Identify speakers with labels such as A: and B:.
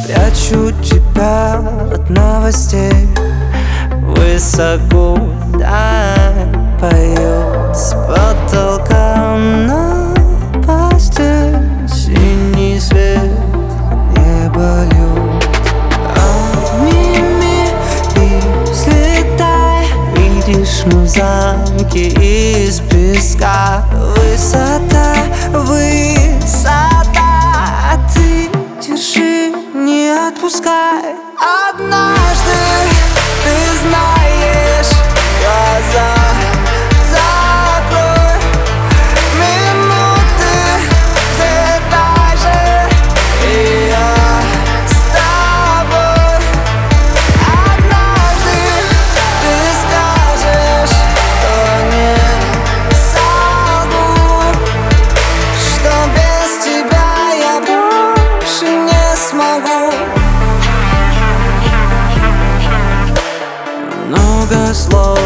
A: Прячу тебя от новостей. Высоко даль поет с потолка на постель. Синий свет, небо льет. Обними и взлетай. Видишь, мы в замке из песка. Высота, высота, а ты держи, не отпускай. Однажды ты знаешь, глаза закрой, минуты взлетай же, и я с тобой. Однажды ты скажешь, что не солгу, что без тебя я больше не смогу. Много слов